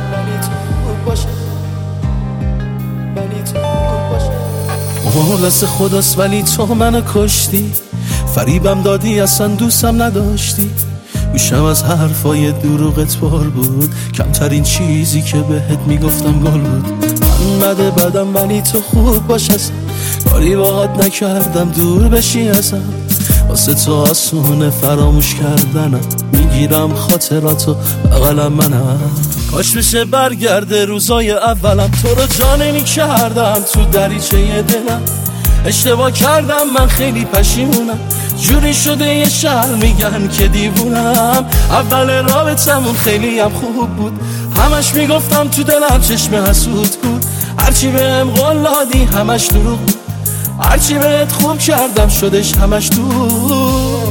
عمر دست خداست ولی تو منو کشتی، فریبم دادی اصلا دوستم نداشتی. گوشم از حرفای دروغت پر بود، کمترین چیزی که بهت میگفتم گل بود. من بده بدم ولی تو خوب باش، اصلا کاری باهات نکردم دور بشی ازم. واسه تو آسونه فراموش کردنم، میگیرم خاطراتو بغلم منم. کاش بشه برگرده روزای اولم، تو رو جا نمی کردم تو دریچه دلم. اشتباه کردم من خیلی پشیمونم، جوری شده یه شهر میگن که دیوونم. اول رابطمون خیلی هم خوب بود، همش میگفتم تو دلم چشم حسود بود. هرچی بهم قول دادی همش دروغ بود، هرچی بهت خوب کردم شدش همش دروغ.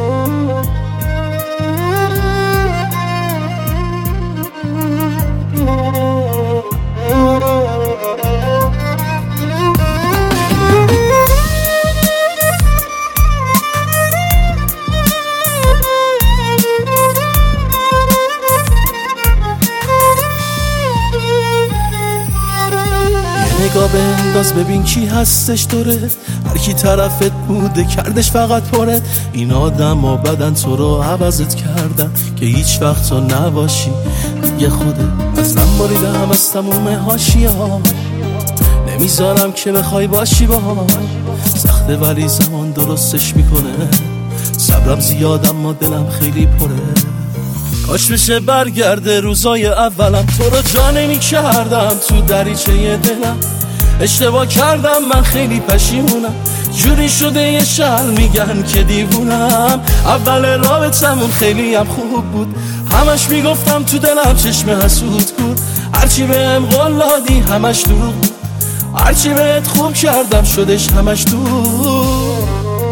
نگاه بنداز ببین کی هستش دوره، هر کی طرفت بوده کردش فقط پره. این آدم ها بدن تو رو عوضت کردن که هیچ وقت تو نباشی دیگه خوده. ازم بریدم از تموم حاشیه ها، نمیذارم که بخوای باشی باهاش. سخته ولی زمان درستش میکنه، صبرم زیاد اما دلم خیلی پره. کاش بشه برگرده روزای اولم، تو رو جا نمی کردم تو دریچه دلم. اشتباه کردم من خیلی پشیمونم، جوری شده یه شهر میگن که دیوونم. اول رابطمون خیلی هم خوب بود، همش میگفتم تو دلم چشم حسود بود. هرچی بهم قول دادی همش دروغ بود، هرچی بهت خوب کردم شدش همش دروغ.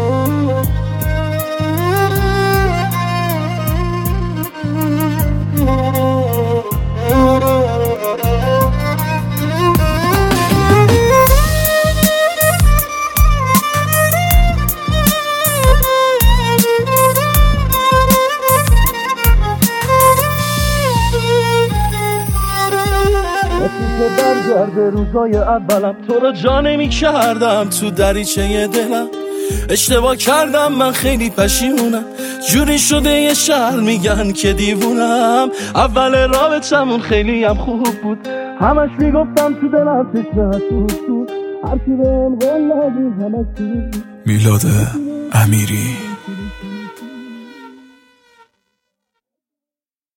برگرده روزای اولم، تو رو جا نمی کردم تو دریچه دلم. اشتباه کردم من خیلی پشیمونم، جوری شده یه شهر میگن که دیوونم. اول رابطمون خیلی هم خوب بود، همش میگفتم تو دلم چشم حسود بود. هرچی بهم قول دادی همش بود. میلاد امیری.